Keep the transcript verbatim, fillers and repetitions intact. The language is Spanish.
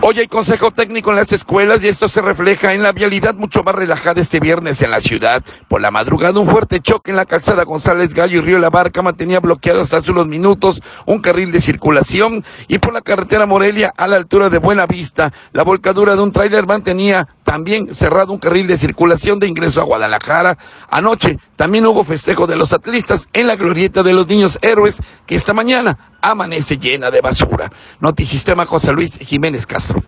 Hoy hay consejo técnico en las escuelas y esto se refleja en la vialidad mucho más relajada este viernes en la ciudad. Por la madrugada, un fuerte choque en la calzada González Gallo y Río La Barca mantenía bloqueado hasta hace unos minutos un carril de circulación, y por la carretera Morelia a la altura de Buenavista, la volcadura de un tráiler mantenía también cerrado un carril de circulación de ingreso a Guadalajara. Anoche también hubo festejo de los atlistas en la glorieta de los niños héroes, que esta mañana amanece llena de basura. Notisistema, José Luis Jiménez Castro.